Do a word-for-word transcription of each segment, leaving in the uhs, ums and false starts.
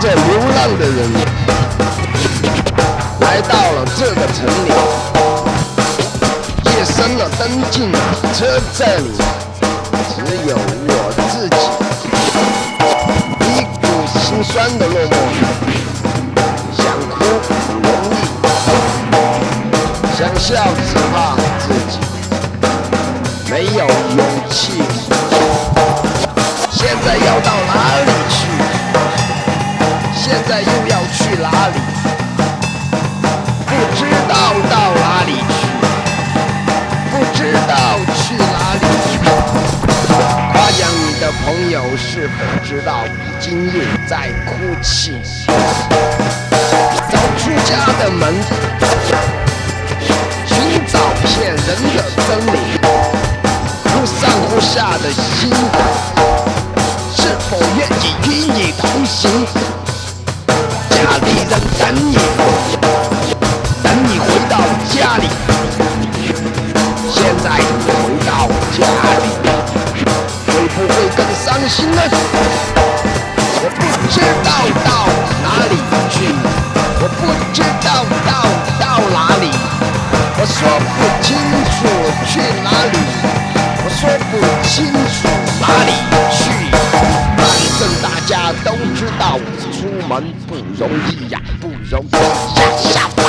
着流浪的人，来到了这个城里。夜深了，灯尽了，车站里只有我自己，一股心酸的落寞，想哭不容易，想笑只怕自己没有勇气。现在要到哪里去？现在又要去哪里？不知道到哪里去，不知道去哪里。夸奖你的朋友是否知道今夜在哭泣？走出家的门，寻找骗人的真理，忽上忽下的心，是否愿意与你同行？家里人等你，等你回到家里。现在回到家里，会不会更伤心呢？我不知道到哪里去，我不知道到到哪里，我说不清楚去哪里，我说不清楚哪里去。反正大家都知道，出门不容易呀，不容易呀，下班。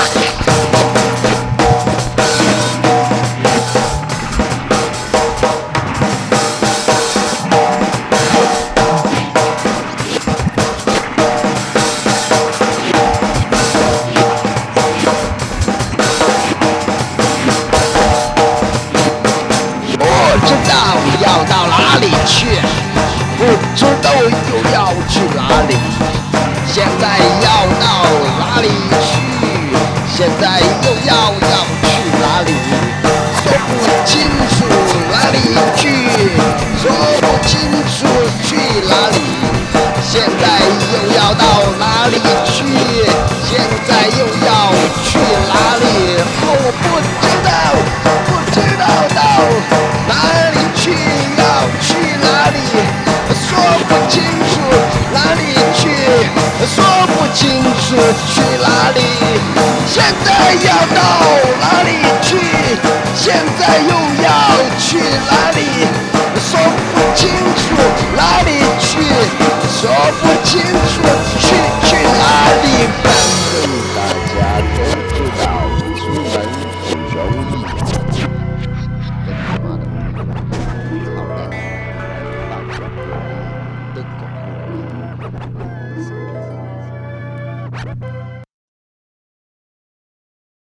要到哪里去？不知道又要去哪里？现在要到哪里去？现在又要要去哪里？说不清楚哪里去，说不清楚去哪里。现在又要到哪里去？现在又要去哪里？哦，我不知道，不知道到哪里去，要去哪里？说不清楚哪里去，说不清楚去哪里。现在要到哪里去？现在又要